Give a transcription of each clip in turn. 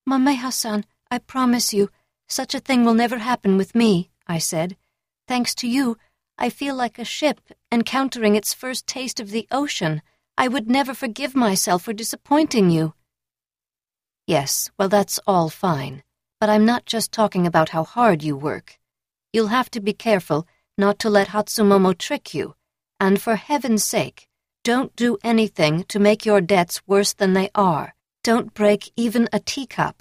Mameha-san, I promise you, such a thing will never happen with me, I said. Thanks to you, I feel like a ship encountering its first taste of the ocean. I would never forgive myself for disappointing you. Yes, well, that's all fine, but I'm not just talking about how hard you work. You'll have to be careful not to let Hatsumomo trick you, and for heaven's sake, don't do anything to make your debts worse than they are. Don't break even a teacup.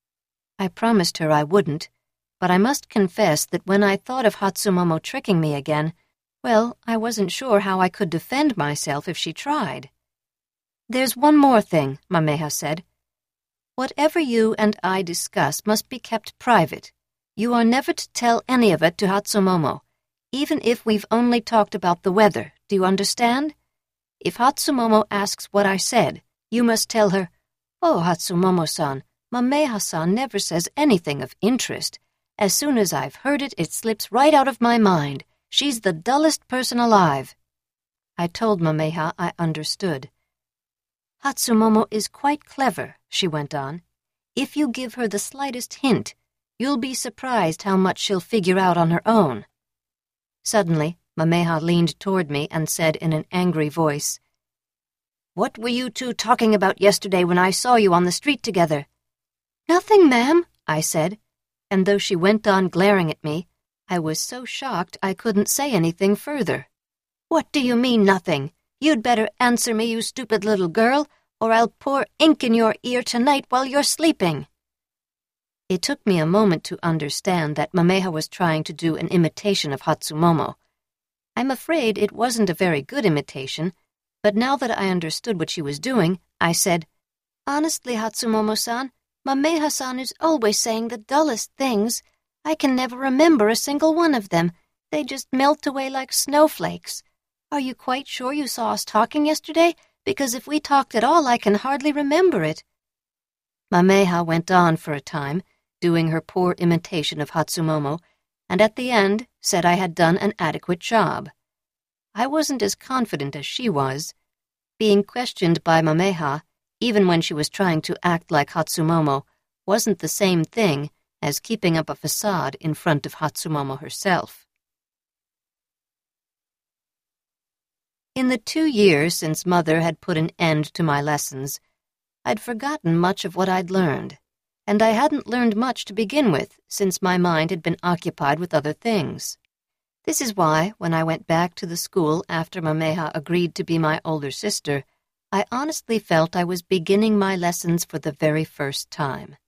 I promised her I wouldn't, but I must confess that when I thought of Hatsumomo tricking me again, well, I wasn't sure how I could defend myself if she tried. There's one more thing, Mameha said. Whatever you and I discuss must be kept private. You are never to tell any of it to Hatsumomo, even if we've only talked about the weather. Do you understand? If Hatsumomo asks what I said, you must tell her, "Oh, Hatsumomo-san, Mameha-san never says anything of interest. As soon as I've heard it, it slips right out of my mind. She's the dullest person alive." I told Mameha I understood. "Hatsumomo is quite clever," she went on. "If you give her the slightest hint, you'll be surprised how much she'll figure out on her own." Suddenly, Mameha leaned toward me and said in an angry voice, "What were you two talking about yesterday when I saw you on the street together?" "Nothing, ma'am," I said, and though she went on glaring at me, I was so shocked I couldn't say anything further. "What do you mean, nothing? You'd better answer me, you stupid little girl, or I'll pour ink in your ear tonight while you're sleeping." It took me a moment to understand that Mameha was trying to do an imitation of Hatsumomo. I'm afraid it wasn't a very good imitation, but now that I understood what she was doing, I said, "Honestly, Hatsumomo-san, Mameha-san is always saying the dullest things. I can never remember a single one of them. They just melt away like snowflakes. Are you quite sure you saw us talking yesterday? Because if we talked at all, I can hardly remember it." Mameha went on for a time, doing her poor imitation of Hatsumomo, and at the end said I had done an adequate job. I wasn't as confident as she was. Being questioned by Mameha, even when she was trying to act like Hatsumomo, wasn't the same thing as keeping up a facade in front of Hatsumomo herself. In the 2 years since Mother had put an end to my lessons, I'd forgotten much of what I'd learned, and I hadn't learned much to begin with since my mind had been occupied with other things. This is why, when I went back to the school after Mameha agreed to be my older sister, I honestly felt I was beginning my lessons for the very first time.